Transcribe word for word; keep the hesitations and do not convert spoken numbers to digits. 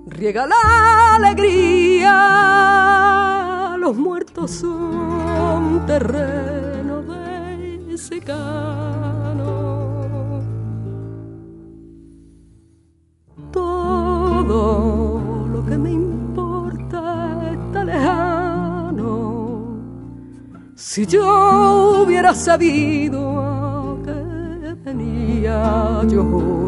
riega la alegría, los muertos son terreno de secano. Todo lo que me importa está lejano. Si yo hubiera sabido que venía yo